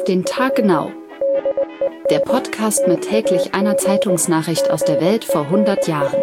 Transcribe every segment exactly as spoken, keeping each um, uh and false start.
den Tag genau. Der Podcast mit täglich einer Zeitungsnachricht aus der Welt vor hundert Jahren.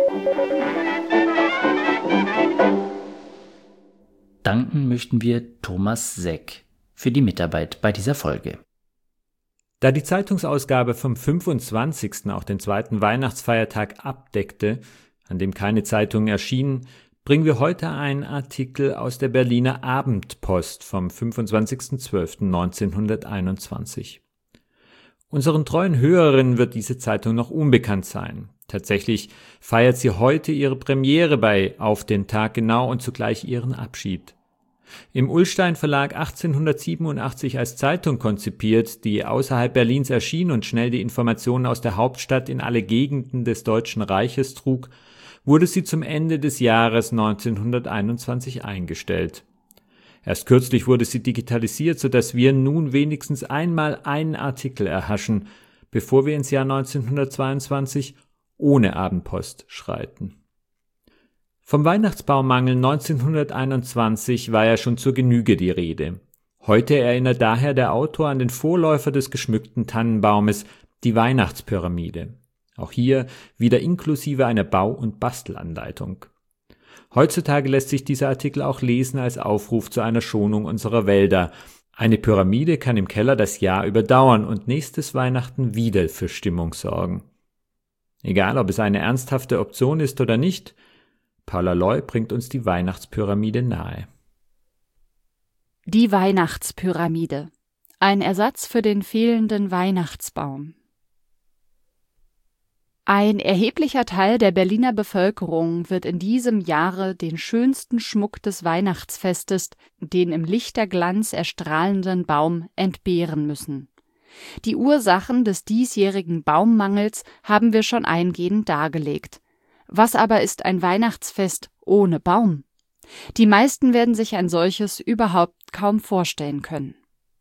Danken möchten wir Thomas Seck für die Mitarbeit bei dieser Folge. Da die Zeitungsausgabe vom fünfundzwanzigsten auch den zweiten Weihnachtsfeiertag abdeckte, an dem keine Zeitungen erschienen, bringen wir heute einen Artikel aus der Berliner Abendpost vom fünfundzwanzigsten zwölften neunzehnhunderteinundzwanzig. Unseren treuen Hörerinnen wird diese Zeitung noch unbekannt sein. Tatsächlich feiert sie heute ihre Premiere bei Auf den Tag genau und zugleich ihren Abschied. Im Ullstein Verlag achtzehnhundertsiebenundachtzig als Zeitung konzipiert, die außerhalb Berlins erschien und schnell die Informationen aus der Hauptstadt in alle Gegenden des Deutschen Reiches trug, wurde sie zum Ende des Jahres neunzehnhunderteinundzwanzig eingestellt. Erst kürzlich wurde sie digitalisiert, sodass wir nun wenigstens einmal einen Artikel erhaschen, bevor wir ins Jahr neunzehnhundertzweiundzwanzig ohne Abendpost schreiten. Vom Weihnachtsbaummangel neunzehnhunderteinundzwanzig war ja schon zur Genüge die Rede. Heute erinnert daher der Autor an den Vorläufer des geschmückten Tannenbaumes, die Weihnachtspyramide. Auch hier wieder inklusive einer Bau- und Bastelanleitung. Heutzutage lässt sich dieser Artikel auch lesen als Aufruf zu einer Schonung unserer Wälder. Eine Pyramide kann im Keller das Jahr überdauern und nächstes Weihnachten wieder für Stimmung sorgen. Egal, ob es eine ernsthafte Option ist oder nicht, Paula Loy bringt uns die Weihnachtspyramide nahe. Die Weihnachtspyramide. Ein Ersatz für den fehlenden Weihnachtsbaum. Ein erheblicher Teil der Berliner Bevölkerung wird in diesem Jahre den schönsten Schmuck des Weihnachtsfestes, den im Lichterglanz erstrahlenden Baum, entbehren müssen. Die Ursachen des diesjährigen Baummangels haben wir schon eingehend dargelegt. Was aber ist ein Weihnachtsfest ohne Baum? Die meisten werden sich ein solches überhaupt kaum vorstellen können.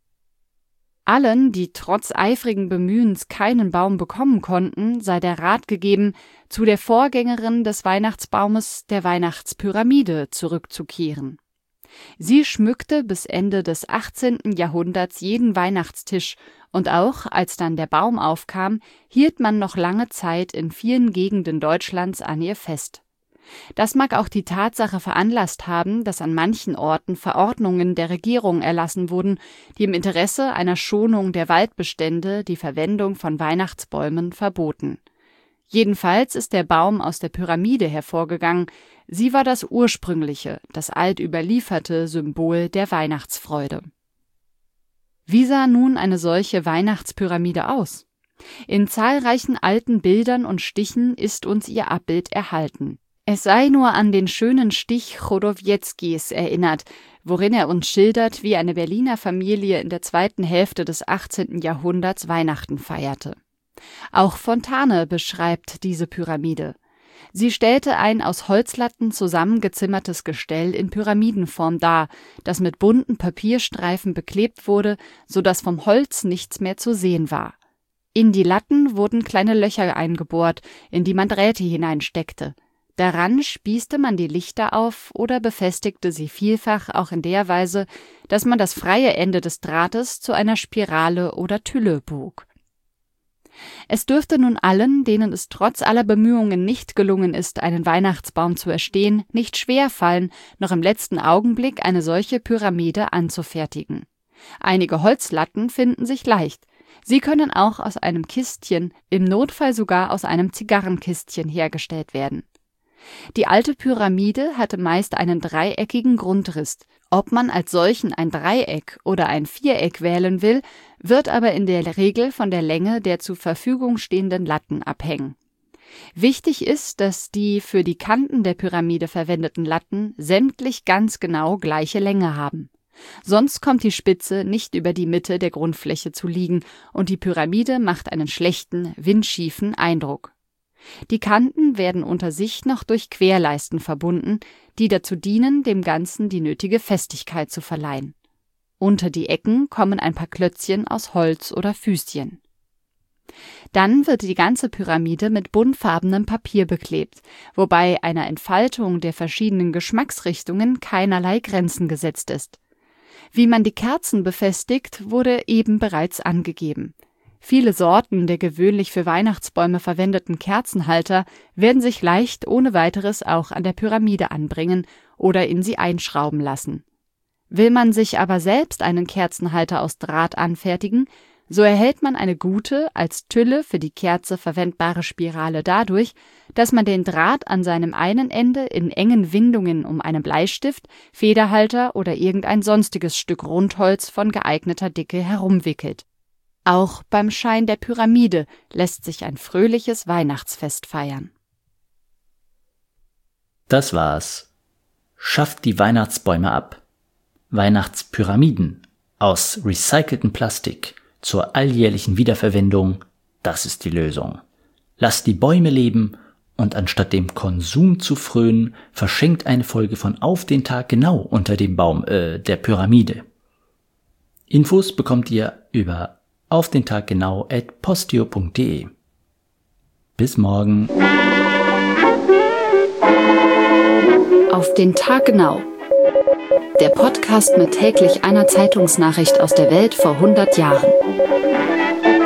Allen, die trotz eifrigen Bemühens keinen Baum bekommen konnten, sei der Rat gegeben, zu der Vorgängerin des Weihnachtsbaumes, der Weihnachtspyramide, zurückzukehren. Sie schmückte bis Ende des achtzehnten Jahrhunderts jeden Weihnachtstisch und auch, als dann der Baum aufkam, hielt man noch lange Zeit in vielen Gegenden Deutschlands an ihr fest. Das mag auch die Tatsache veranlasst haben, dass an manchen Orten Verordnungen der Regierung erlassen wurden, die im Interesse einer Schonung der Waldbestände die Verwendung von Weihnachtsbäumen verboten. Jedenfalls ist der Baum aus der Pyramide hervorgegangen. Sie war das ursprüngliche, das altüberlieferte Symbol der Weihnachtsfreude. Wie sah nun eine solche Weihnachtspyramide aus? In zahlreichen alten Bildern und Stichen ist uns ihr Abbild erhalten. Es sei nur an den schönen Stich Chodowiecki's erinnert, worin er uns schildert, wie eine Berliner Familie in der zweiten Hälfte des achtzehnten Jahrhunderts Weihnachten feierte. Auch Fontane beschreibt diese Pyramide. Sie stellte ein aus Holzlatten zusammengezimmertes Gestell in Pyramidenform dar, das mit bunten Papierstreifen beklebt wurde, so dass vom Holz nichts mehr zu sehen war. In die Latten wurden kleine Löcher eingebohrt, in die man Drähte hineinsteckte. Daran spießte man die Lichter auf oder befestigte sie vielfach auch in der Weise, dass man das freie Ende des Drahtes zu einer Spirale oder Tülle bog. Es dürfte nun allen, denen es trotz aller Bemühungen nicht gelungen ist, einen Weihnachtsbaum zu erstehen, nicht schwer fallen, noch im letzten Augenblick eine solche Pyramide anzufertigen. Einige Holzlatten finden sich leicht. Sie können auch aus einem Kistchen, im Notfall sogar aus einem Zigarrenkistchen hergestellt werden. Die alte Pyramide hatte meist einen dreieckigen Grundriss. Ob man als solchen ein Dreieck oder ein Viereck wählen will, wird aber in der Regel von der Länge der zur Verfügung stehenden Latten abhängen. Wichtig ist, dass die für die Kanten der Pyramide verwendeten Latten sämtlich ganz genau gleiche Länge haben. Sonst kommt die Spitze nicht über die Mitte der Grundfläche zu liegen und die Pyramide macht einen schlechten, windschiefen Eindruck. Die Kanten werden unter sich noch durch Querleisten verbunden, die dazu dienen, dem Ganzen die nötige Festigkeit zu verleihen. Unter die Ecken kommen ein paar Klötzchen aus Holz oder Füßchen. Dann wird die ganze Pyramide mit buntfarbenem Papier beklebt, wobei einer Entfaltung der verschiedenen Geschmacksrichtungen keinerlei Grenzen gesetzt ist. Wie man die Kerzen befestigt, wurde eben bereits angegeben. Viele Sorten der gewöhnlich für Weihnachtsbäume verwendeten Kerzenhalter werden sich leicht ohne weiteres auch an der Pyramide anbringen oder in sie einschrauben lassen. Will man sich aber selbst einen Kerzenhalter aus Draht anfertigen, so erhält man eine gute, als Tülle für die Kerze verwendbare Spirale dadurch, dass man den Draht an seinem einen Ende in engen Windungen um einen Bleistift, Federhalter oder irgendein sonstiges Stück Rundholz von geeigneter Dicke herumwickelt. Auch beim Schein der Pyramide lässt sich ein fröhliches Weihnachtsfest feiern. Das war's. Schafft die Weihnachtsbäume ab. Weihnachtspyramiden aus recyceltem Plastik zur alljährlichen Wiederverwendung, das ist die Lösung. Lasst die Bäume leben und anstatt dem Konsum zu frönen, verschenkt eine Folge von Auf den Tag genau unter dem Baum äh, der Pyramide. Infos bekommt ihr über auf den Tag genau at postio punkt de. Bis morgen. Auf den Tag genau. Der Podcast mit täglich einer Zeitungsnachricht aus der Welt vor hundert Jahren.